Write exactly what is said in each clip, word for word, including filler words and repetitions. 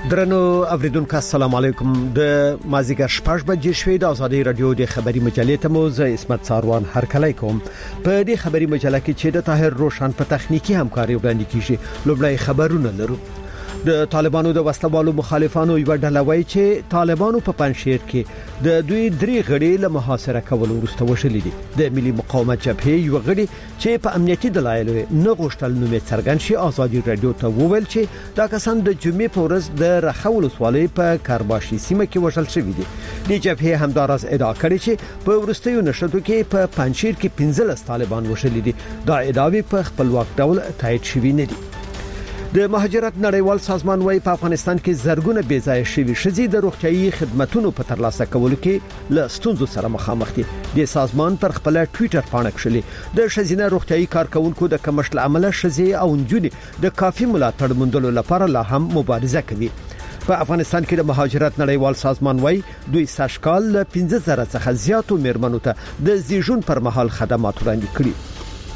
درنو اوریدونکو السلام علیکم د مازیګر شپږ بجې شوې د ازادي رادیو د خبري مجلې ته مو زه اسمت ساروان هرکلی کوم. په دې خبري مجله کې چې د طاهر روشن په تخنیکی همکاري وړاندې کیږي لومړی خبرونه لرو. د طالبانو د وسلوالو مخالفانو یو ډله وایي چې طالبانو په پنځشیر کې د دوی درې غړي له محاصره کول وروسته وشلې دي. د ملي مقاومت جبهې یو غړي چې په امنیتي دلایلو نه غوښتل نوم یې څرګند شي ازادي رادیو ته وویل چې دا کسان د جمعې په ورځ د رخول سوالې په کارباشي سیمه کې وشل شوی دي. د جبهې همدارس ادعا کړې چې په ورستیو نشټو کې په پنځشیر کې پنځلس طالبان وشلې دي. دا ادعاوې په خپلواک ډول تایید شوی نه دي. د مهاجرت نړیوال سازمان وايي په افغانستان کې زرګونه بې ځای شوي شذي د روغتيایي خدماتو په ترلاسه کولو کې له ستونزو سره مخامخ دي. د سازمان پر خپل ټوئیټر باندې کړلې د شذینه روغتيایي کارکونکو د کمښت عمله شذي او نجونې د کافي ملاتړ موندلو لپاره لا هم مبارزه کوي. په افغانستان کې د مهاجرت نړیوال سازمان وايي دوی ساشکال له پنځه زره څخه زیاتو میرمنو ته د زیږون پر مهال خدمات وړاندې کړي.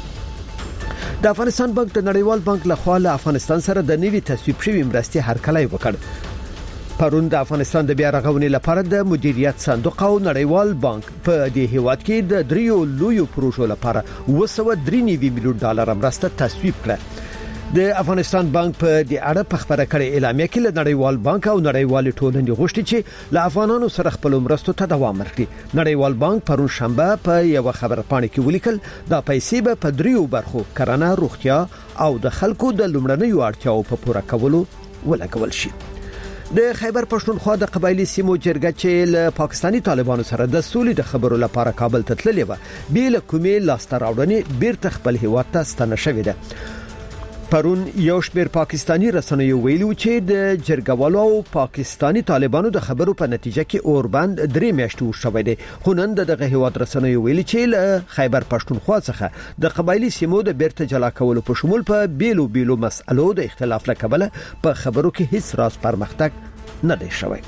د افغانستان بانک د نړیوال بانک له خوا له افغانستان سره د نوي تصویب شوی مرستې هرکلی وکړ. پرون د افغانستان د بیا رغونې لپاره د مدیریت صندوق او نړیوال بانک په دې هیواد کې د دریو لویو پروژو لپاره وسو درې نوي میلیون ډالر مرسته تصویب کړه. د افغانستان بانک په دې اړه په خبره کړې اعلامیه کې له نړیوال بانک او نړیوال ټولنې غوښتي چې له افغانانو سره خپل مرستو ته دوام ورکړي. نړیوال بانک پرون شنبه په یو خبر پاڼه کې ولیکل دا پیسې به په دریو برخو کرنه، روغتیا او د خلکو د لومړنیو اړتیاو په پوره کولو ولګول شي. د خیبر پښتونخوا د قبایلی سیمو جرګه چې له پاکستانی طالبانو سره د سولې د خبرو لپاره کابل ته تللې و بیل کومې لاستر راوړنې بیرته خپل هیواد ته ستنه شوې ده. پرون یو شمېر پاکستانی رسنیو ویلو چې د جرګوالو او پاکستانی طالبانو د خبرو په نتیجه کې اوربند درې میاشتې وشوي دي. خو نن دغه هیواد رسنیو ویلي چې له خیبر پښتونخوا څخه د قبایلی سیمو د بیرته جلا کولو په شمول په بیلو بیلو مسألو د اختلاف لکبله په خبرو کې هیڅ راز پرمختګ نه دی شوی.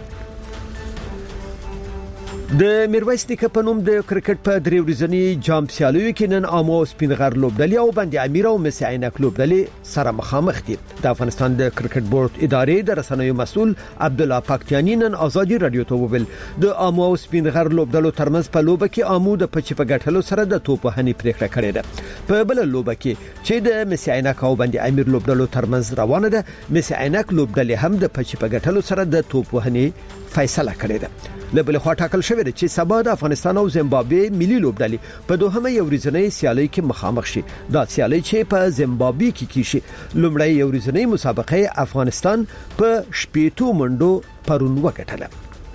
د میرویس نیکه په نوم د کرکټ په درې ورځنی جام سیالیو کې نن امو سپینغر لوبډلې او باندې امیر او مسی عینک لوبډلې سره مخامخ دي. د افغانستان د کرکټ بورډ ادارې د رسنیو مسؤل عبد الله پاکتیانی نن ازادي رادیو ته وویل د امو سپینغر لوبډلو ترمنځ په لوبه کې امو د پچ په ګټلو سره د توپ وهنې پریکړه کړې ده. په بل لوبه کې چې د مسی عینک او باندې امیر لوبډلو ترمنځ روانه ده مسی عینک لوبډلې هم د پچ په ګټلو سره د توپ وهنې فیصله کړې ده. لبل خوا ټاکل شوې ده چې سبا د افغانستان او زیمبابوې ملي لوبډلې په دوهمه یو ورځنۍ سیالي کې مخامخ شي. دا سیالي چې په زیمبابوې کې کیږي. لومړی یو ورځنۍ مسابقه افغانستان په شپږ منډو پرون وکټله.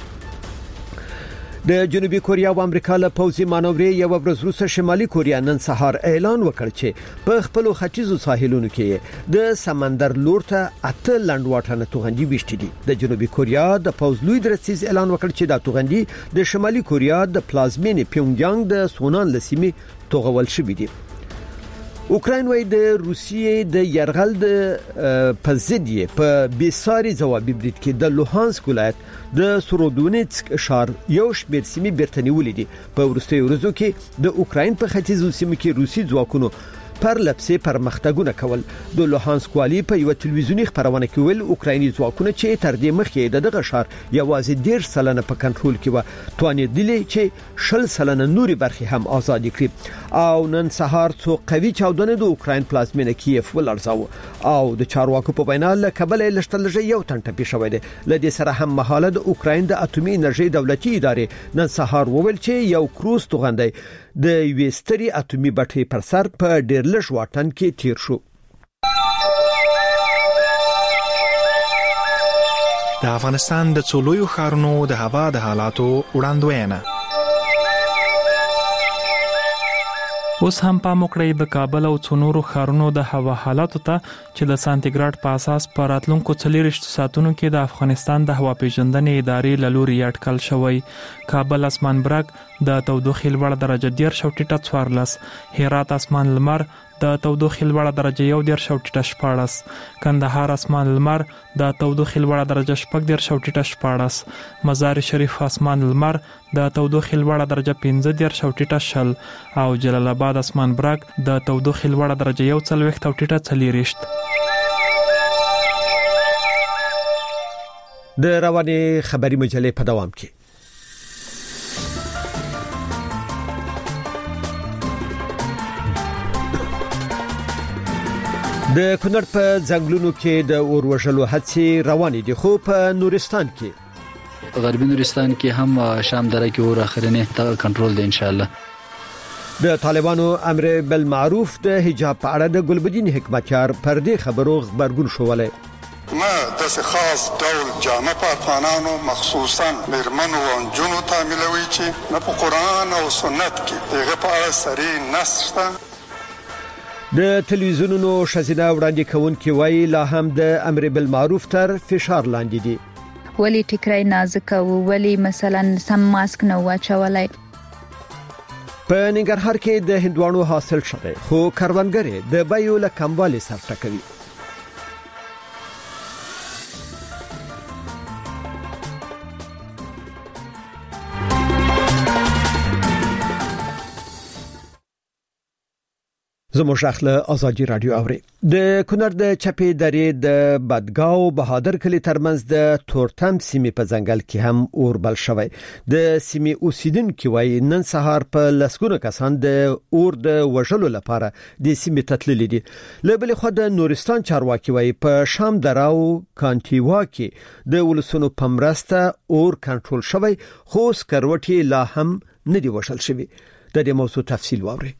د جنوبي کوریا او امریکا له پوځي مانورې یو ورځ وروسته شمالي کوریا نن سهار اعلان وکړ چې په خپل ختیځو ساحلونو کې د سمندر لور ته اته لنډواټنه توغندي وشتي دي. د جنوبي کوریا د پوځ لوی درسیز اعلان وکړ چې دا توغندي د شمالي کوریا د پلازمینې پیونګیانګ د سونان لسیمې توغول شوې دي. اوکراین وای د روسیې د يرغل د پزیدیه په بیساری ځوابي برید کې د لوهانسک ولایت د سورودونیتسک ښار یو شمېر سیمې بیرته نیولې دي. په وروستیو ورځو کې د اوکراین په ختیځو سیمو کې روسي ځواکونو پر لپسې پرمختګونه کول. د لوهانسک والی په یو تلویزیونی خبرونه کې ویل اوکرایني ځواکونه چې تر دې مخکې دغه ښار یوازې ډیر سلنه په کنټرول کې و توانیدلې چې شل سلنه نوري برخې هم آزاد کړي. او نن سهار څو قوي چاودنې د اوکراین پلازمینه کیف ولړزاو او د چارواکو په وینا له کابل لشتلږه یو تن ټپي شوی دی. لدې سره هم مهاله د اوکراین د اټومي انرژي دولتي ادارې نن سهار وویل چې یو کروز توغندي د ویستري اټومي بټۍ پر سر په ډیر لږ واټن کې تیر شو. د افغانستان د څولوي ښارونو د هوا د حالاتو وړاندوینه. اوس هم پام وکړئ د کابل او څونورو ښارونو د هوا حالاتو ته چې د سانتیګراډ په اساس په راتلونکو څلوېښت ساعتونو کې د افغانستان د هوا پیژندنې ادارې له لوري اټکل شوی. کابل اسمان برګ د تودوخې لوړه درجه ډیر شو ټیټه څوارلس، هرات اسمان لمر د تودوخې لوړه درجه یو ډیر شو ټیټه شپاړس، کندهار اسمان لمر د تودوخې لوړه درجه شپږ ډیر شو ټیټه شپاړس، مزار شریف اسمان لمر د تودوخې لوړه درجه پنځه ډیر شو ټیټه شل او جلال آباد اسمان برګ د تودوخې لوړه درجه یو څلوېښت او ټیټه څلېرویشت. د رواني خبري مجلې په دوام کې د کونړ په ځنګلونو کې د اور وژلو هڅې روانې دي خو په نورستان کې غربي نورستان کې هم شام دره کې اور اخرنه ته کنټرول دی ان شاء الله. د طالبانو امر بالمعروف د حجاب په اړه د ګلبدین حکمتیار پر دې خبرو خبرګون شولای. ما د خاص ډول جامه پاتوانانو مخصوصا مرمنو او جنو تعاملوي چې نه په قران او سنت کې دغه په اړه سری نص د تلویزیونونو شزینه وړاندې کوونکي وایي لا هم د امر بالمعروف تر فشار لاندې دي. ولی ټیکرای نازک او ولی مثلا سم ماسک نه واچولای. په ننګرهار کې د هندوانو حاصل شوی خو کاروانګر د بایو له کموالي سر ټکوي. زموږ اخله ازادي رادیو اوري د کونړ د چپې درې د بدګاو بهادر کلی ترمنځ د تورتم سیمې په ځنګل کې هم اور بل شوی. د سیمې اوسیدونکو وایي نن سهار په لسګونه کسان د اور د وژلو لپاره د سیمې تتللي دي. له بل خوا د نورستان چارواکي وایي په شام دراو کانټیوا کې د ولسونو پمرسته اور کنټرول شوی خو سکروټي لا هم نه دی وشل شوی. د دې موضوع تفصیل واوري.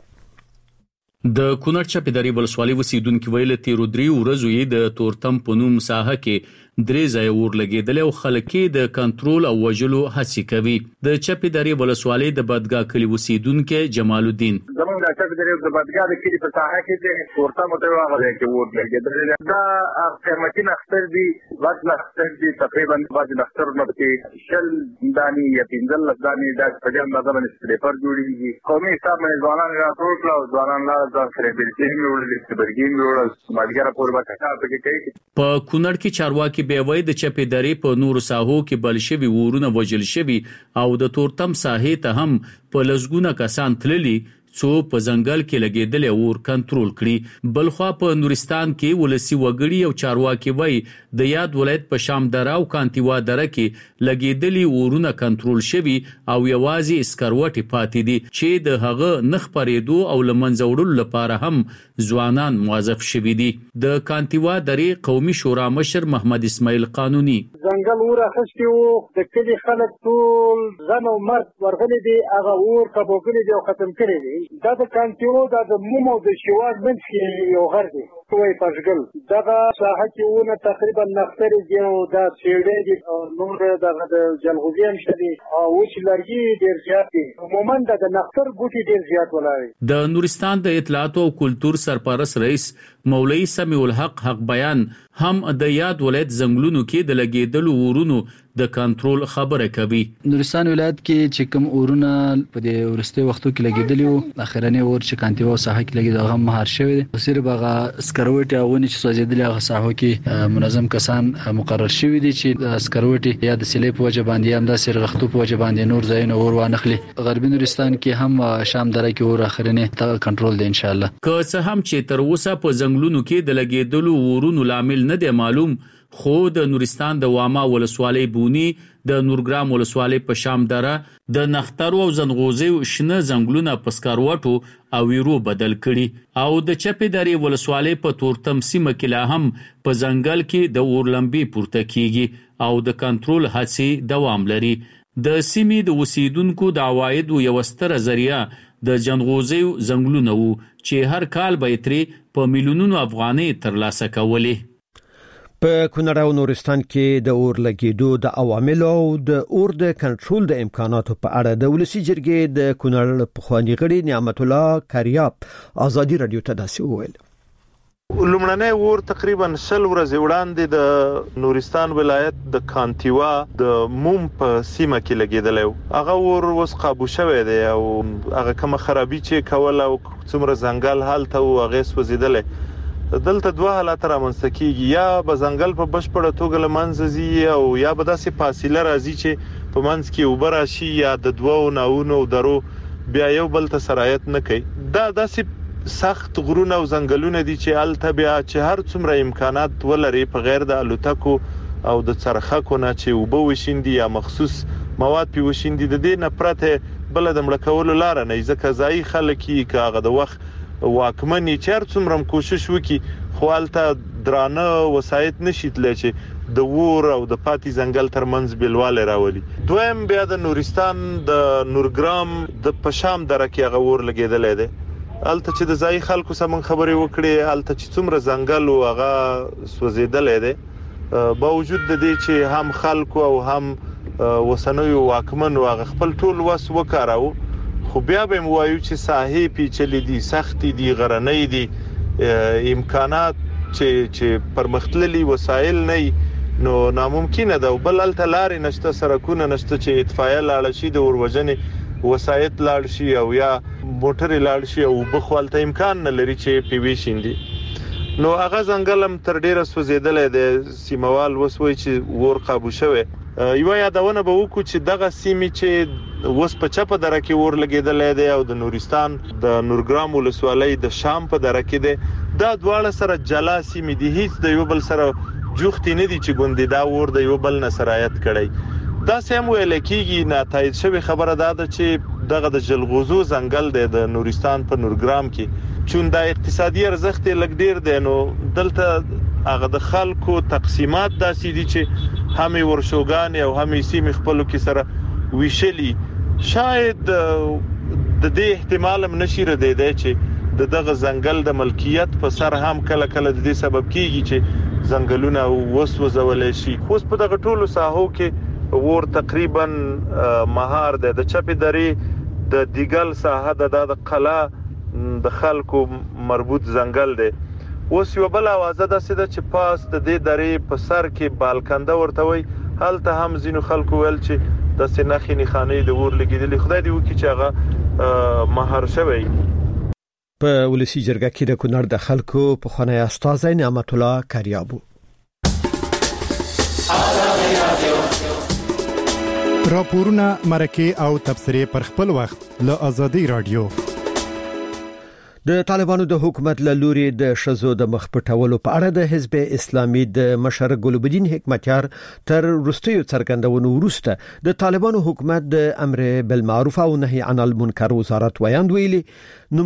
د کونړ چپې درې ولسوالۍ اوسیدونکو ویل تیر درې ورځې یې د تورتم په نوم ساحه کې درې ځای اور لګیدل او خلک د کنټرول او وژلو هڅه کوي. د چپې درې ولسوالۍ د بدګا کلی اوسیدونکو جمال الدین زموږ د چپې درې د بدګا د کلی په ساحه کې د تورتم ته راغلی چې اور لګیدل دا قیمتي نختر دي واځ نختر دي تقریبا واځ نختر نو کې شل دانی یا پنځل دانی د پجام نظر سلیپر جوړیږي. قومي حساب باندې ځوانان راټول کړو ځوانان لا د خریدل وړل چې برګین وړل مالګره پوربه کار پکې کوي. په کونړ کې چارواکي به وای د چپې درې په نورو ساحو کې بل شوی ورونه وجل شوی او د تورتم ساحې ته هم په لزګونه کسان تللي څو په ځنګل کې لګیدل اور کنټرول کړي. بلخوا په نورستان کې ولسی وګړي او چارواکي وای د یاد ولایت په شام دره او کانتیوا دره کې لګیدلي اورونه کنټرول شوی او یوازې اسکروټي پاتې دي چې د هغه نخ پرېدو او لمنځه وړلو لپاره هم ځوانان موظف شوي دي. د کانتیوا درې قومي شورا مشر محمد اسماعیل قانوني ځنګل اور اخستي وو د کلی خلک ټول زن او مرد ورغلي دي هغه اور کبوګلي دي او ختم کړي دي. دا د کانتیوا د مومو د شواز منځ کې یو غر دی توي پښګل دغه ساحه کې ونه تقریبا نختر دی او دا سیړې دي او نور دغه د جلغوزیان شدي او چې لرګي ډیر زیات دي عموما د نختر ګوټي ډیر زیات ولای. د نورستان د اطلاعات او کلچر سرپرست رئیس مولوی سمیع الحق حق بیان هم د یاد ولایت زنګلونو کې د لګیدلو ورونو د کنټرول خبره کوي. نورستان ولایت کې چې کوم اورونه په دې ورسته وختو کې لګیدلی او اخرنه اور چې کانتیوا ساحه کې لګیدل هغه مهار شوی دي. صرف هغه سکروټي او ونی چې سوځیدل هغه ساحه کې منظم کسان مقرر شوی دي چې سکروټي یا د سلیپ وجه باندې هم د سرغختو په وجه باندې نور ځایونه اور وانخلي. غربي نورستان کې هم شام دره کې اور اخرنه ته کنټرول دی ان شاء الله. که څه هم چې تر اوسه په ځنګلونو کې د لګیدلو ورونو لامل نه دی معلوم خو د نورستان د واما ولسوالۍ بونی د نورګرام ولسوالۍ په شام دره د نختر او زنغوزي شنه زنګلونه په سکروټو او ویرو بدل کړي او د چپې درې ولسوالۍ په تورتم سیمه کې لا هم په ځنګل کې د اورلمبي پورته کیږي او د کنټرول هڅې دوام لري. د سیمې د اوسیدونکو د عوایدو یو ستره ذریعہ د جنغوزي زنګلونه وو چې هر کال به ترې په میلیونونو افغانۍ ترلاسه کولې. په کونړ او نورستان کې د اور لګیدو د عواملو او د اور د کنټرول د امکاناتو په اړه د ولسی جرګې د کونړ پخوانی غړي نعمت الله کریاب ازادي رادیو ته داسې وویل. لومړنی اور تقریبا شل ورځې وړاندې د نورستان ولایت د کانتیوا د موم په سیمه کې لګیدلی و. هغه اور اوس قابو شوی دی او هغه کومه خرابي چې کوله او څومره ځنګل هلته و هغه سوځېدلی. دلته دوه حالات رامنځته کیږي، یا به ځنګل په بشپړه توګه له منځه ځي او یا به داسې فاصله راځي چې په منځ کې اوبه راشي یا د دوو ناونو درو بیا یو بل ته سرایت نه کوي. دا داسې سخت غرونه او ځنګلونه دي چې هلته بیا چې هر څومره امکانات ولري په غیر د الوتکو او د څرخکو نه چې وبو وشیندي یا مخصوص مواد پی وشیندي د دې نه پرته بل د مړ کولو لار نه ځکه ځای خلک کې کاغه د وخت واکمنی چیر څومره کوشش وکي خو الته درانه وسایت نشیتل چې د ور او د پاتې ځنګل ترمنځ بیلواله راولي. دویم بیا د نورستان د نورګرام د پشام درکه غور لګیدل دي. الته چې د ځای خلکو سم خبرې وکړي الته چې څومره ځنګل او هغه سوځیدل دي باوجود د دې چې هم خلکو او هم وسنوي واکمن او خپل ټول وس وکړاو خو بیا به موایو چې ساحې پیچلې دي سختي دي غرنۍ دي امکانات چې چې پرمختللي وسایل نه نو ناممکن ده بل الته لارې نشته سرکونه نشته چې اطفائیه لاړ شي د اوروجنې وسایت لاړ شي او یا موټر لاړ شي او بخوالته امکان نه لري چې پی وی شيندي نو هغه ځنګلم تر ډیره سوځیدل د سیموال وسوي چې ور قابو شوه یو یادونه به وکړو چې دغه سیمې چې وس په چپه درکه ور لګیدل دی او د نورستان د نورګرام ولسوالۍ د شام په درکه دی دا دواړه سره جلا سیمې دي هیڅ د یو بل سره جوختي نه دي چې ګوندې دا ور د یو بل نه سرایت کړي دا سم ویل کیږي نه تایید شوی خبره ده چې دغه د جلغوزو ځنګل دی د نورستان په نورګرام کې چون دا اقتصادي ارزښت لګ ډیر دی نو دلته هغه د خلکو تقسیمات داسې دي چې همي ورشوګان او همي سیمې خپل کې سره ویشلی شاید د دې احتمال هم نشي ردی دی چې د دغه ځنګل د ملکیت په سر هم کله کله د دې سبب کیږي چې ځنګلونه وسوځول شي خو په دغه ټولو ساحو کې ور تقریبا مهار ده د چپی درې د دیګل ساحه د د قلا د خلکو مربوط ځنګل دی اوس یو بل اوازه ده چې پاس د دې درې په سر کې بالکنده ورته وي هلته هم زینو خلکو ول چې د سنخي نخانه د ور لګیدل خدای دی وکي چې هغه مهار شوی په ولسی جرګه کې د کونړ د خلکو په خانه استاد نعمت الله کریابو راپورونه مرکه او تبصره پر خپل وخت له ازادي رادیو. د طالبانو د حکومت له لوري د شزو د مخپټولو په اړه د حزب اسلامي د مشر ګلبدین حکمتیار تر وروستیو څرګندونو وروسته د طالبانو حکومت د امر بالمعروف او نهي عن المنکر وزارت ویاند ویلي نو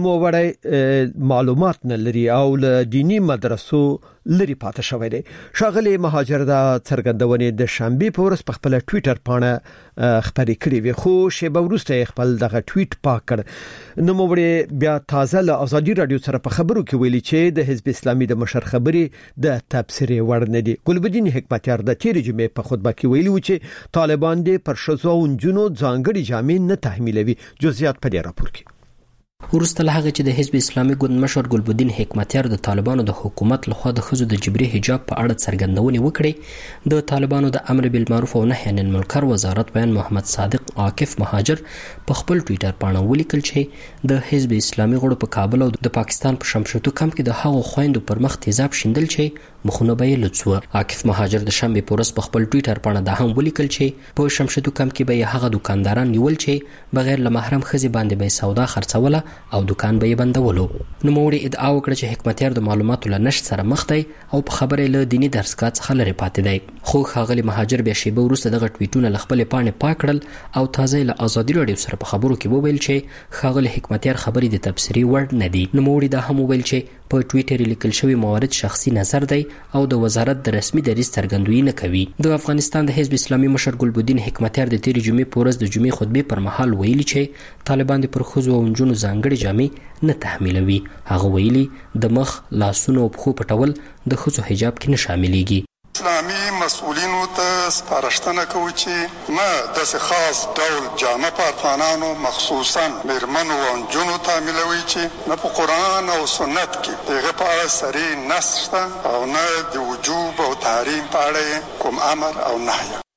موړی معلومات نه لري او له دینی مدرسو لري پاتې شوی دی. شاغلي مهاجر د څرګندونې د شنبه په ورځ په خپل ټوئیټر باندې خبرې کړې وي خو شیبه وروسته خپل دغه ټوئیټ پاک کړ نو موږ بیا تازه له ازادي رادیو سره په خبرو کې ویلي چې د حزب اسلامي د مشر خبرې د تبصره ور نه دي. ګلبدین حکمتیار د تیر جمعې په خطبه کې ویلي و چې طالبان د پرشزو او جنو ځانګړي جامې نه تحمیلوي. جزئیات په دې راپور کې ورسته له هغه چې د حزب اسلامي ګوند مشر ګلبدین حکمتیار د طالبانو د حکومت لخوا د خزو د جبري حجاب په اړه څرګندونې وکړې د طالبانو د امر بالمعروف او نهي عن المنکر وزارت بیان محمد صادق عاکف مهاجر په خپل ټوئیټر باندې ولیکل چې د حزب اسلامي غړو په کابل او د پاکستان په شمشتو کمپ کې د هغو خويندو پر مخ تیزاب شیندل چې مخونه به لڅو. عاکف مهاجر د شنبه په ورځ په خپل ټوئیټر باندې دا هم ولیکل چې په شمشتو کمپ کې به هغه دکانداران نیول چې بغیر له محرم خزي باندې به سودا خرڅوله او دکان به بندولو. نو موړي ادعا وکړه چې حکمتیار د معلوماتو له نشټ سره مخ دی او په خبره له دینی درسګات څخه لري پاتې دی. خو خاغلی مهاجر بیا شیبه وروسته دغه ټویټونه ل خپل پاڼې پاکړل او تازه له ازادي رادیو سره په خبرو کې وویل چې خاغلی حکمتیار خبرې د تبصری ورډ نه دي. نو موړي دا هم وویل چې په ټویټر لیکل شوی موارد شخصي نظر دی او د وزارت د رسمي دریځ څرګندوي نه کوي. د افغانستان د حزب اسلامي مشر ګلبدین حکمتیار د تیر جمعې په ورځ د جمعې خطبه پر مهال ویلي چې طالبان د پرخوزو او جنونو ځانګړي جامې نه تحمیلوي. هغه ویلي د مخ لاسونو او پښو پټول د خزو حجاب کې نه شاملېږي. اسلامي مسؤلینو ته سپارښتنه کوي چې ما د خاص ډول جامه په افغانانو مخصوصا میرمنو او جنونو تعمیلوي چې نه په قران او سنت کې دغه په اړه صریح نص او نه د وجوب او تحریم په اړه کوم امر او نهي.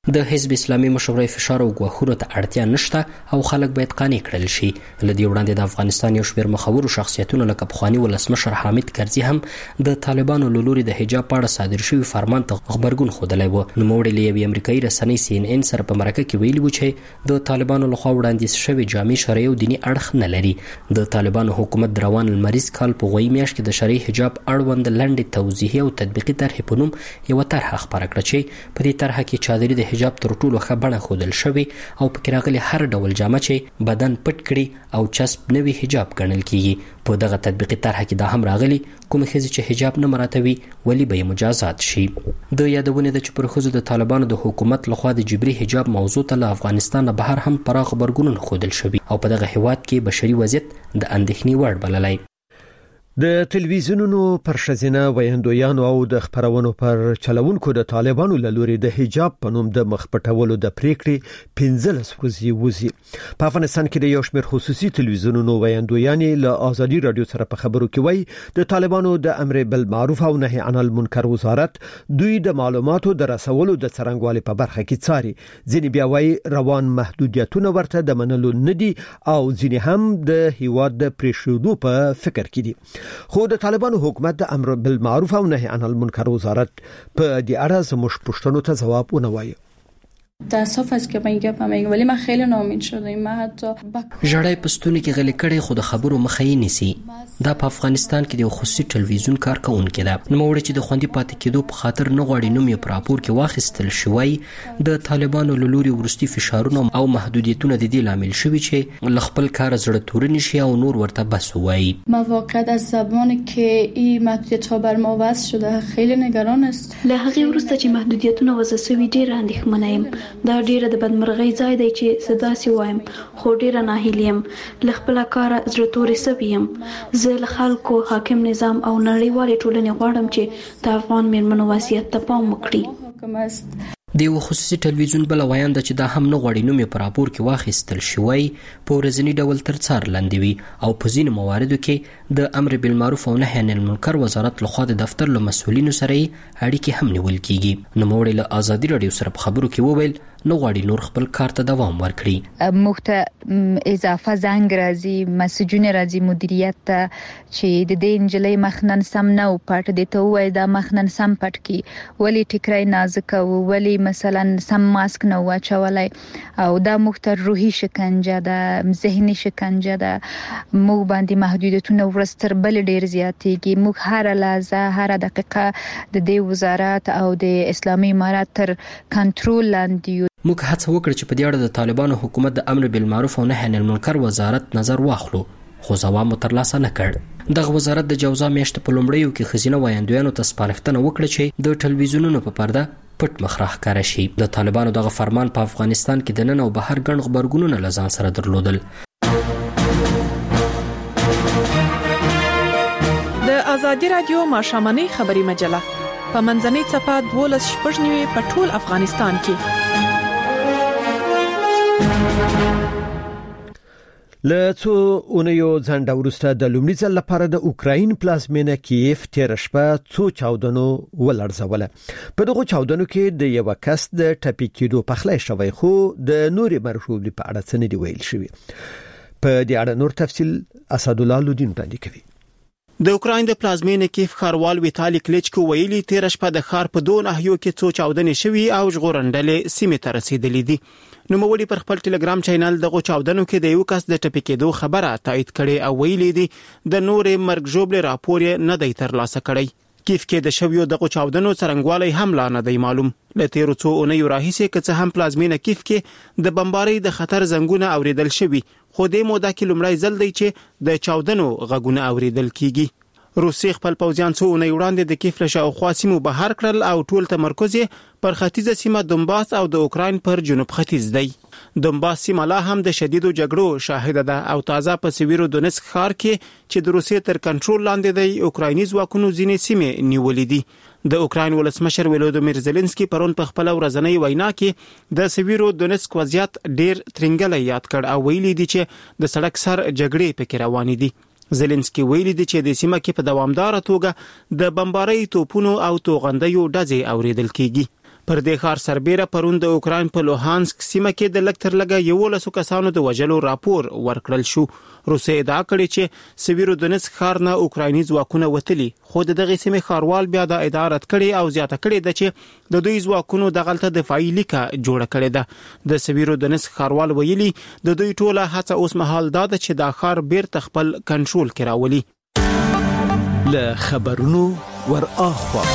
د حزب اسلامي مشورې فشار او غوښورو ته اړتیا نشته او خلک باید قانع کړل شي. لدی وړاندې د افغانستان یو شمېر مخورو شخصیتونو لکه پخوانی ولسمشر حامد کرزي هم د طالبانو له لوري د حجاب په اړه صادر شوی فرمان ته خبرګون ښودلی و. نوموړي له یوې امریکایي رسنۍ سی ان ان سره په مرکه کې ویلي و چې د طالبانو لخوا وړاندیز شوی جامع شرعي او دیني اړخ نه لري. د طالبانو حکومت د روان لمریز کال په غوي میاشت کې د شرعي حجاب اړوند لنډې توضیحي او تطبیقي طرحې په نوم یوه طرحه خپاره کړه چې په دې طرحه کې چادري د حجاب تر ټولو ښه بڼه ښودل شوې او پکې راغلي هر ډول جامه چې بدن پټ کړي او چسپ نه وي حجاب ګڼل کیږي. په دغه تطبیقي طرحه کې دا هم راغلي کومې ښځې چې حجاب نه مراعاتوي ولې به یې مجازات شي. د یادونه ده چې پر ښځو د طالبانو د حکومت لخوا د جبري حجاب موضوع ته له افغانستان نه بهر هم پراخ غبرګونونه ښودل شوي او په دغه هیواد کې بشري وضعیت د اندېښنې وړ بللی. د تلویزیونونو پر ښځینه ویندویانو او د خبرونو پر چلونکو د طالبانو له لوري د حجاب په نوم د مخ پټولو د پریکړې پنځلس ورځې وځي. په افغانستان کې د یو شمېر خصوصي تلویزیونونو ویندویانې له آزادي رادیو سره په خبرو کې وایي د طالبانو د امر بالمعروف او نهي عن المنکر وزارت دوی د معلوماتو د رسولو د څرنګوالي په برخه کې څاري. ځینې بیا وایي روان محدودیتونه ورته د منلو نه دي او ځینې هم د هیواد د پریښودو په فکر کې دي. خو د طالبانو حکومت د امر بالمعروف او نهي عن المنکر وزارت په دې اړه زموږ پوښتنو ته ځواب ونه وایي. تاسف است که من گپ میگم ولی من خیلی ناامید شدم. من حتی ژړای پستونی کې غلي کړي خو د خبرو مخه یې نیسي. دا په افغانستان کې د خصوصي ټلویزیون کارکونکو ده. نو موږ چې د خوندې پاتې کېدو په خاطر نه غواړي نوم یې په راپور کې واخیستل شوی. د طالبانو له لوري ورستي فشارونه او محدودیتونه د دې لامل شوي چې ل خپل کار زړه تورنی شي او نور ورته بس وایي. ما واقعا از زمانی که این محدودیت‌ها بر ما وضع شده خیلی نگران است. له هغه وروسته چې محدودیتونه وضع شوي ډېر اندېښمنه یم. دا ډیره د بدمرغۍ ځای دی چې زداسي وایم خو ډیره ناهیلیم. له خپل کار زړه تورې سویم. زه له خلکو حاکم نظام او نړیوالې ټولنې غواړم چې د افغان میرمنو وضعیت ته پام وکړي. د یو خصوصي ټلویزیون بل وایانده چې دا هم نه غواړي نوم یې په راپور کې واخیستل شوی په ورځني ډول تر څار لاندې وي او په ځینو مواردو کې د امر بالمعروف او نهي عن المنکر وزارت لخوا د دفتر له مسؤلینو سره اړیکې هم نیول کیږي. نوموړي له آزادي رادیو سره په خبرو کې وویل نو غواړي نور خپل کار ته دوام ورکړي. مخته اضافه زنګ راځي مسجونه راځي مدیریت ته چې د دې انجلۍ مخنن سم نه او پټ دي ته وای دا مخنن سم پټ کی ولی ټیکرای نازک او ولی مثلا سم ماسک نه واچولای او دا مخته روحي شکنجه ده ذهني شکنجه ده. موږ باندې محدودیتونه ورستر بل ډیر زیاتېږي. موږ هر لحظه هر دقیقه د دې وزارت او د اسلامي امارات تر کنټرول لاندې. موږ هڅه وکړه چې په دې اړه د طالبانو حکومت د امر بالمعروف او نهي عن المنکر وزارت نظر واخلو خو ځواب مو ترلاسه نه کړ. دغه وزارت د جوزا میاشتې په لومړیو کې ښځینه ویاندویانو ته سپارښتنه وکړه چې د ټلویزیونونو په پرده پټ مخ راښکاره شي. د طالبانو دغه فرمان په افغانستان کې د نن او بهر ګڼ غبرګونونه له ځان سره درلودل. د ازادي رادیو ماښامنۍ خبري مجله په منځنۍ صفحه دولس شپږ نیوي په ټول افغانستان کې. له څو اونیو ځنډه وروسته د لومړي ځل لپاره د اوکراین پلازمینه کیف تېره شپه څو چاودنو ولړزوله. په دغو چاودنو کې د یوه کس د ټپي کېدو پخلی شوی خو د نورې مرحومې په اړه څه نه دي ویل شوي. په دې اړه نور تفصیل اسدالله لودین وړاندې کوي. د اوکراین د پلازمینې کیف ښاروال ویتالي کلیچکو ویلي تېره شپه د ښار په دوه ناحیو کې څو چاودنې شوي او ژغورنډلې سیمې ته رسیدلې دي. نوموړي پر خپل ټلګرام چینل دغه چاودنو کې د یو کس د ټپي کېدو خبره تایید کړې او ویلي دي د نورې مرګ ژوبلې راپور یې نه دی ترلاسه کړی. کیف کې د شویو دغه چاودنو څرنګوالی هم لا نه دی معلوم. له تیرو څو اونیو راهیسې که څه هم پلازمینه کیف کې د بمبارۍ د خطر زنګونه اوریدل شوي خو د موده کې لومړی ځل دی چې د چاودنو غږونه اوریدل کیږي. روسي خپل پوځیان څو اونۍ وړاندې د کیف له شاوخوا سیمو بهر کړل او ټول تمرکز یې پر ختیځه سیمه دونباس او د اوکراین پر جنوب ختیځ دی. دونباس سیمه لا هم د شدیدو جګړو شاهده ده او تازه په سویرو دونسک ښار کې چې د روسیې تر کنټرول لاندې دی اوکرایني ځواکونو ځینې سیمې نیولې دي. د اوکراین ولسمشر ولودیمیر زيلنسکي پرون په خپل ورځنۍ وینا کې د سویرو دونسک وضعیت ډیر ترنګلی یاد کړ او ویلي دي چې د سړک سر جګړې پکې روانې دي. زيلنسکي ویلي دي چې د سیمه کې په دوامدار توګه د بمبارۍ توپونو او توغندیو ډزې اوریدل کیږي. پر دې ښار سربېره پرون د اوکراین په لوهانسک سیمه کې د لږ تر لږه یولسو کسانو د وژلو راپور ورکړل شو. روسیه ادعا کړې چې سیویرودونسک ښار نه اوکرایني ځواکونه وتلي، خو د دغې سیمې ښاروال بیا د ادعا رد کړې او زیاته کړې ده چې د دوی ځواکونو دغلته دفاعي لیکه جوړه کړې ده. د سیویرودونسک ښاروال ویلي د دوی ټوله هڅه اوس مهال دا ده چې دا ښار بیرته خپل کنټرول کې راولي. له خبرونو ور اخوا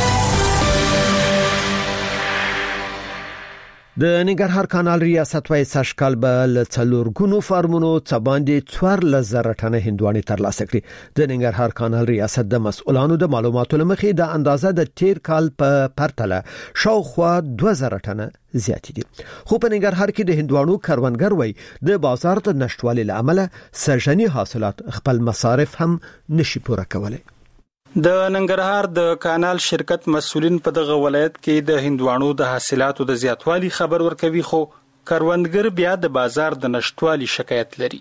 د ننګرهار کانال ریاست وای سشکال به ل څلورګونو فارمونو څباندې څوار لزر ټنه هندوانې ترلاسه کړي. د ننګرهار کانال ریاست د مسؤلانو د معلوماتو لمخې د اندازه د تیر کال په پرتله شاوخوا دوه زره ټنه زیات دي. خو په ننګرهار کې د هندوانو کروندګر وای د بازار د نشټوالي لامل سرجنی حاصلات خپل مصارف هم نشي پوره کولای. د ننګرهار د کانال شرکت مسؤلین په دغه ولایت کې د هندوانو د حاصلاتو د زیاتوالي خبر ورکوي، خو کروندګر بیا د بازار د نشټوالي شکایت لري.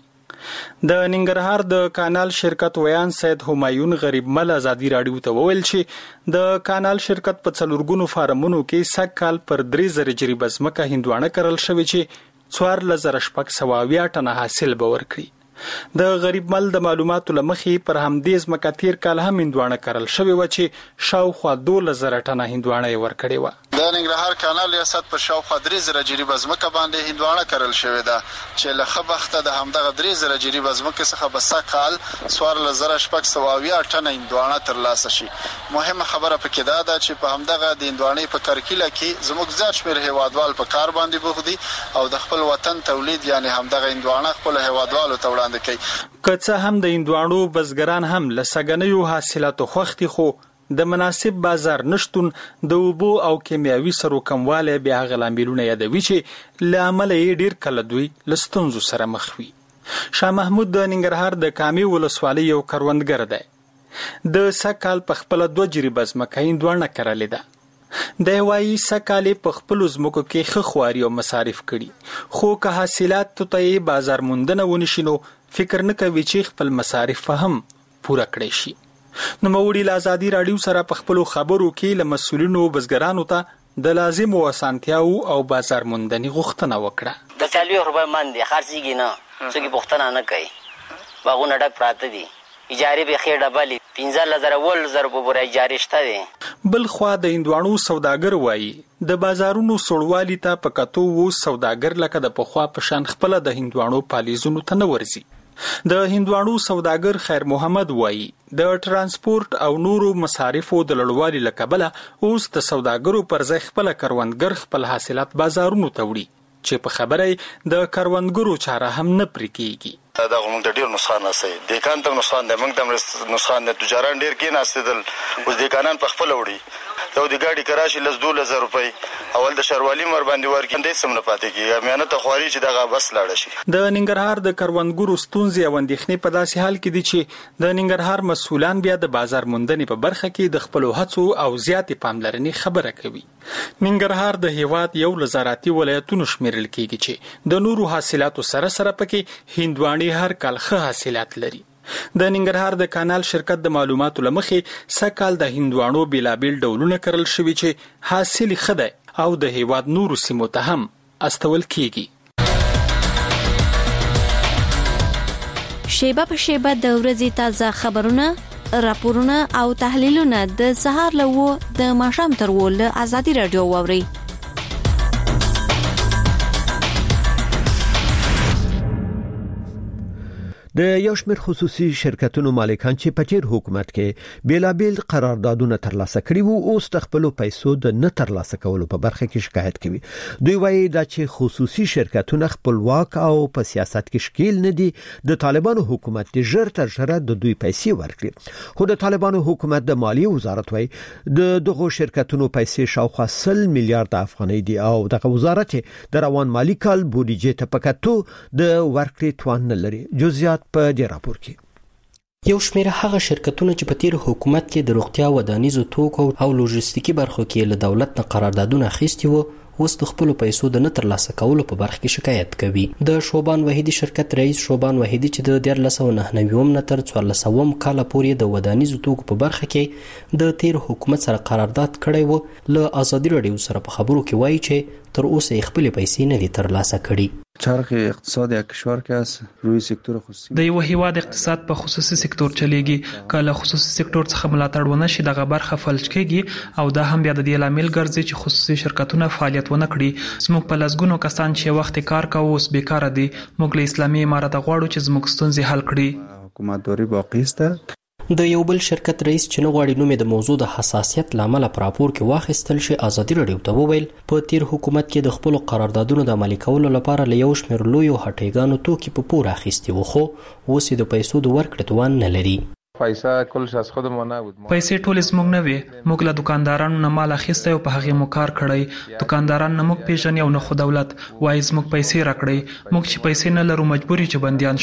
د ننګرهار د کانال شرکت ویان سید همایون غریب مل ازادي راډیو ته وویل چې د کانال شرکت په څلورګونو فارمونو کې سږ کال پر درې زره جریبه ځمکه هندوانه کرل شوې چې څوار لزر شپږ سوه اویا ټنه حاصل به ورکړي. د غریب مل د معلوماتو لمخې پر همدې ځمکه تیر کال هم هندوانه کرل شوې و چې شاوخوا دوه زره ټنه هندوانه یې ورکړې وه. د ننګرهار کانال ریاست پر شاوخوا درې زره جریبه ځمکه باندې هندوانه کرل شوې ده چې له ښه بخته د همدغه درې زره جریبه ځمکې څخه به سږ کال څوارلس زره شپږ سوه اویا ټنه هندوانه ترلاسه شي. مهمه خبره پکې دا ده چې په همدغه د هندوانې په کرکیله کې زموږ زیات شمېر هیوادوال په کار باندې بوخت دي او د خپل وطن تولید یعنی همدغه هندوانه خپل هیوادوالو ته وړاندې کوي. که څه هم د هندوانو بزګران هم له سږنیو حاصلاتو خوښ دي، خو د مناسب بازار نشتون، د اوبو او کیمیاوي سرو کموالی بیا هغه لاملونه یادوي چې له امله یې ډیر کله دوی له ستونزو سره مخ وي. شاه محمود د ننګرهار د کامې ولسوالۍ یو کروندګر دی. د سږ کال په خپله دوه جریبه ځمکه هندوانه کرلې ده. دی وایي سږ کال یې په خپلو ځمکو کې ښه خواري او مصارف کړي، خو که حاصلاتو ته یې بازار موندنه ونشي نو فکر نه کوي چې خپل مصارف هم پوره کړی شي. نوموړي له ازادي راډیو سره په خپلو خبرو کې له مسؤلینو بزګرانو ته د لازمو اسانتیاو او بازار موندنې غوښتنه وکړه. د څلوېښت روپۍ من دی، خرڅېږي نه، څوک یې پوښتنه نه کوي. باغونه ډک پراته دي، اجارې به ښې ډبلې، پنځلس زره اوولس زره روپۍ پورې اجارې شته دی. بل خوا د هندوانو سوداګر وایي د بازارونو سوړوالي ته په کتو اوس سوداګر لکه د پخوا په شان خپله د هندوانو پالیزونو ته نه ورځي. د هندوانو سوداګر خیر محمد وایي د ترانسپورت او نورو مصارفو د لوړوالي له کبله اوس د سوداګرو پر ځای خپله کروندګر خپل حاصلات بازارونو ته وړي، چې په خبره د کروندګرو چاره هم نه پرې کېږي. دا موږ د ډیر نقصان نسي، دیکان ته نقصان دی، موږ ته نقصان دی، تجاران ډیر کې ناستدل، اوس دیکانان په خپل وړي. یو د ګاډي کراشي لس دولس زره روپۍ اول د شروالي مر باندې ورکړي، دې سم نه پاتې کېږي، میانه ته خواري چې دغه بس لاړه شي. د ننګرهار د کروندګرو ستونزې او اندېښنې په داسې حال کې دي چې د ننګرهار مسؤلان بیا د بازار موندنې په برخه کې د خپلو هڅو او زیاتې پاملرنې خبره کوي. ننګرهار د هیواد یو له زراعتي ولایتونو شمیرل کېږي چې د نورو حاصلاتو سره سره پکې هندوانې هر کال ښه حاصلات لري. د ننګرهار د کانال شرکت د معلوماتو لمخې سږ کال د هندوانو بیلابیل ډولونه کرل شوي چې حاصل ښه دی او د هیواد نورو سیمو ته هم استول کیږي. شیبه په شیبه د ورځې تازه خبرونه، راپورونه او تحلیلونه د سهار له و د ماښام تر و له ازادي راډیو واورئ. د یو شمېر خصوصي شرکتونو مالکان چې په تیر حکومت کې بیلابیل قراردادونه ترلاسه کړي وو اوس د خپلو پیسو د نه ترلاسه کولو په برخه کې شکایت کوي. دوی وایي دا چې خصوصي شرکتونه خپلواک او په سیاست کې شکیل نه دي، د طالبانو حکومت د ژر تر ژره د دوی پیسې ورکړي. خو د طالبانو حکومت د مالیې وزارت وایي د دغو شرکتونو پیسې شاوخوا سل میلیارډ افغانۍ دي او دغه وزارت د روان مالی کال بودیجې ته په کتو د ورکړې توان نه لري. جزئیات په دې راپور کې یو شمېر هغه شرکتونه چې په تیر حکومت کې د روغتیا ودانیزو توکو او لوژستیکي برخو کې له دولت نه قراردادونه اخیستي وو اوس د خپل پیسو د نه ترلاسه کولو په برخه کې شکایت کوي. د شوبان وحیدی شرکت رئیس شوبان وحیدی چې د دیار لسو نه نویم نه تر څوارلسم کال پورې د ودانیزو توکو په برخه کې د تیر حکومت سره قرارداد کړی و، له ازادي رادیو سره په خبرو کې وایي چې تر اوسه خپل پیسې نه دي ترلاسه کړي. چرخ اقتصاد یک کشور که است روی سکتور خصوصی د یو هیواد اقتصاد په خصوصي سکتور چلیږي. کله خصوصي سکتور څخه ملاتړ ونه شي دغه برخه فلج کېږي او دا هم بیا د دې لامل ګرځي چې خصوصي شرکتونه فعالیت ونه کړي. زموږ په لسګونو کسان چې وخت کار کوي اوس بیکاره دي. موږ له اسلامي امارت غواړو چې زموږ ستونزې حل کړي. حکومتداري باقی است. د یو بل شرکت رئیس چې نه غواړي نوم د موضوع د حساسیت لامل په راپور کې واخیستل شي ازادي رادیو ته وویل په تیر حکومت کې د خپل قراردادونو د عملي کولو لپاره له یو شمېر لویو هټیګانو توکي په پور اخیستي وو، خو اوس د پیسو د ورکړې توان نه لري. پیسې کلش از خودمون نبود. پیسې ټول زموږ نه وي. موږ له دکاندارانو نه مال اخیستی او په هغې مو کار کړی. دکانداران نه موږ پیژني او نه خو دولت وایي زموږ پیسې راکړئ. موږ چې پیسې نه لرو مجبوري چې بندیان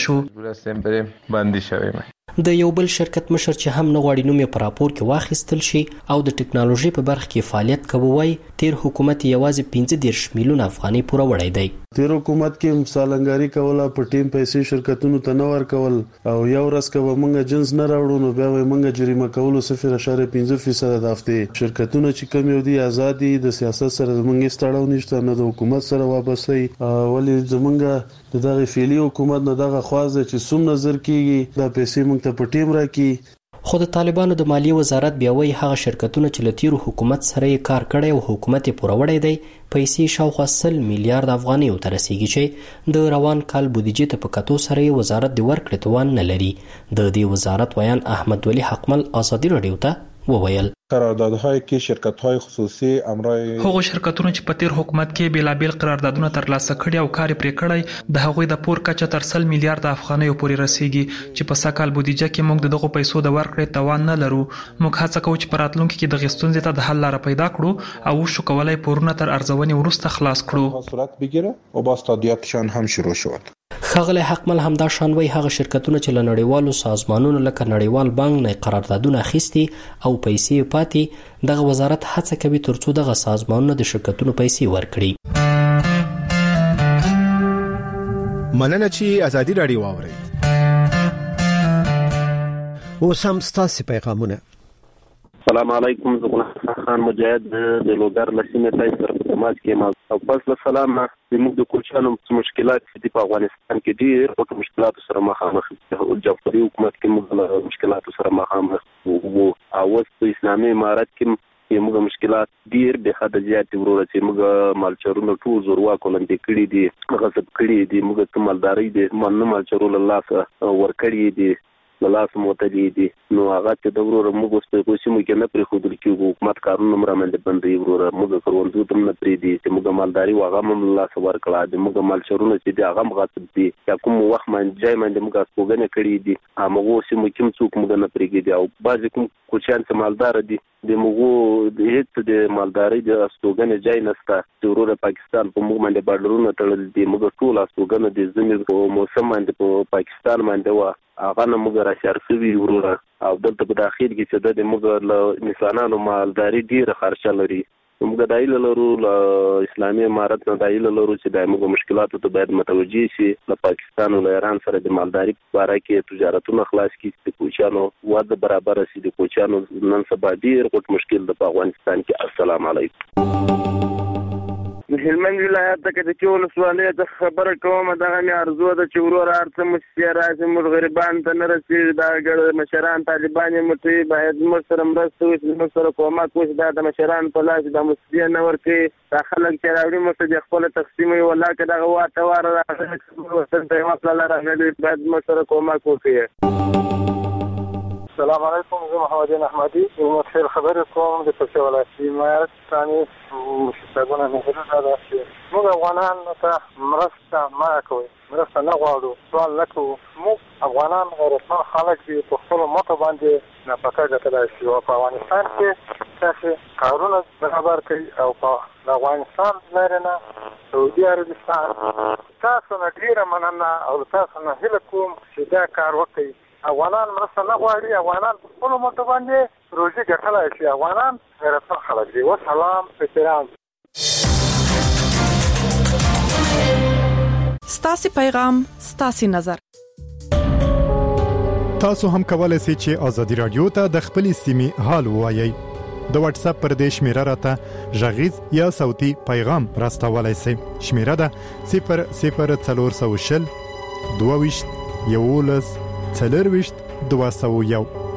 شو. بندي شوی. د یو بل شرکت مشر چې هم نه غواړي نوم یې په راپور کې واخیستل شي او د ټکنالوژي په برخه کې فعالیت کوي وایي تیر حکومت یوازې پنځه دېرش میلیونه افغانۍ پوره وړی دی. تیر حکومت کې مثالنګاری کوله په ټیم پیسې شرکتونو ته نه ورکول او یو ورځ که به موږ جنس نه راوړو نو بیا به موږ جریمه کولو صفر اعشاریه پنځه فیصد د هفتې. شرکتونه چې کم یو دي آزاد دي، د سیاست سره زموږ هیڅ تړاو نشته، نه د حکومت سره وابسته وي. ولې زموږ د دغه فعلي حکومت نه دغه خواز چې څوم نظر کیږي دا پیسې موږ ته په ټیم راکړي. خو د طالبانو د مالیې وزارت بیا وایي هغه شرکتونه چې له تیرو حکومت سره یې کار کړی او حکومت یې پوره وړی دی پیسې شاوخوا سل میلیارډ افغانیو ته رسیږي چې د روان کال بودیجې ته په کتو سره یې وزارت د ورکړې توان نه لري. د دې وزارت ویان احمد ولی حقمل ازادي رادیو ته وویل قراردادهای که شرکت‌های خصوصي امرای هغو شرکتونو چې په تیر حکومت کې بیلابیل قراردادونه ترلاسه کړي او کار پرې کړی د هغوی د پور کچه تر سل میلیارډ افغانیو پورې رسیږي چې په سږ بودیجه کې موږ د دغو پیسو د ورکړې توان نه لرو. موږ هڅه کوو چې په راتلونکي کې دغې ستونزې ته د حل لاره پیدا کړو او وشو کولای پورونه تر ارزونې وروسته خلاص کړو. صورت بگیره و باز تادیاتشان هم شروع شد. ښاغلی حقمل همدا شان وایي هغه شرکتونه چې له نړیوالو سازمانونو لکه نړیوال بانک نه قراردادونه اخیستي او پیسې پاتې دغه وزارت هڅه کوي ترڅو دغه سازمانونه د شرکتونو پیسې ورکړي. مننه چې ازادي رادیو واورئ. اوس هم ستاسو پیغامونه. السلام علیکم، زه خان مجاهد د لوګر لسینې تای سره په تماس کې ما او پس له سلام نه زموږ د کوچانو مشکلات چې په افغانستان کې ډېر په مشکلاتو سره مخامخ دي. جعفري حکومت کې موږ له مشکلاتو سره مخامخ وو او په اسلامي امارت کې موږ مشکلات ډېر به حد زیات ورور چې موږ مالچرونو ټول زوروا کولندې کړي دي، غصب کړي دي، موږ ته مالداري دي من مالچرو الله ور کړی دي لاس موتلی دي. نو هغه چې د ورور موږ اوس په کوشش کې نه پرې خو د حکومت کارونه مرامل بندي ورور موږ کروندو تم نه پرې دي چې موږ مالداري واغه هم الله سوار کړه دي. موږ مال شرونه چې دي هغه مغاصب دي یا کوم وخت باندې ځای باندې موږ سپوږنه کړی دي هغه اوس موږ کوم څوک موږ نه پرې دي او بعضی کوم کوچان چې مالدار دي د موږ د هیڅ د مالداري د سپوږنه ځای نشته. د ورور پاکستان په موږ باندې بارډرونه تړل دي، موږ ټول سپوږنه د زمير په موسم باندې په پاکستان باندې وا هغه نه موږ را شرفوي ورور او دلته په داخل کې چې د موږ له انسانانو مالداري ډیره خرچه لري. موږ د ایل لرو له اسلامي امارت نه د ایل لرو چې د موږ مشکلاتو ته باید متوجي شي. له پاکستان او ایران سره د مالداري په اړه کې تجارتونه خلاص کړي د کوچانو واده برابر شي. د کوچانو نن سبا ډیر غټ مشکل د افغانستان کې. السلام علیکم. هلمند ولایت ته چې ټول سوالې د خبره کوم دغه مې ارزو ده چې ورور ارته مشي راځي موږ غریبان ته نه رسېږي. دا ګړ مشران طالبان متي باید موږ سره مرسته وکړي، موږ سره کومک وکړي. دا د مشران په لاس د مسلې نه ورکړي. دا خلک چې راوړي موږ ته خپل تقسیم وي ولا که دغه واټه واره راغلی وطن ته یې وصله راغلی باید موږ سره کومک وکړي. السلام علیکم، زه محمد احمدی زموږ خیر خبرې کوم د پکتیا ولایت حمایت ثاني مشتاقونه نه ده چې موږ افغانان ته مرسته ما کوي مرسته نه غواړو، سوال نه کوو. موږ افغانان غیرتمن خلک دي، په خپلو مټو باندې نفقه ګټلی شي او په افغانستان کې تاسې کارونه برابر کوي او په د افغانستان لارې نه سعودي عربستان تاسو نه ډېره مننه او تاسو نه هیله کوم چې دا کار وکړئ. افغانان مرسته نه غواړي، افغانان په خپلو مټو باندې روزي ګټلی شي. افغانان غیرتمن خلک دي. وسلام، احترام. ستاسو پیغام ستاسو نظر تاسو هم کولای شئ چې ازادي رادیو ته د خپل سیمې حال ووایي د واتس اپ پر دې شمیره راته ژغیز یا صوتي پیغام راستولای شئ شمیره ده صفر صفر څلور سوه شل دوه ویشت یولس څلور ویشت دوه سوه یو